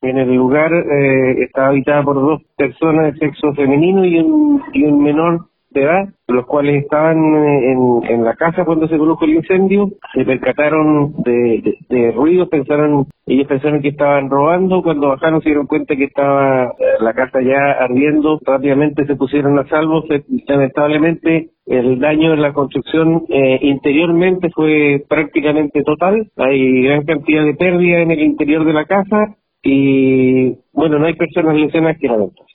En el lugar estaba habitada por 2 personas de sexo femenino y un menor de edad, los cuales estaban en la casa cuando se produjo el incendio. Se percataron de ruido, ellos pensaron que estaban robando. Cuando bajaron se dieron cuenta que estaba la casa ya ardiendo. Rápidamente se pusieron a salvo. Lamentablemente el daño en la construcción interiormente fue prácticamente total. Hay gran cantidad de pérdida en el interior de la casa y bueno, no hay personas lesionadas que lamentar.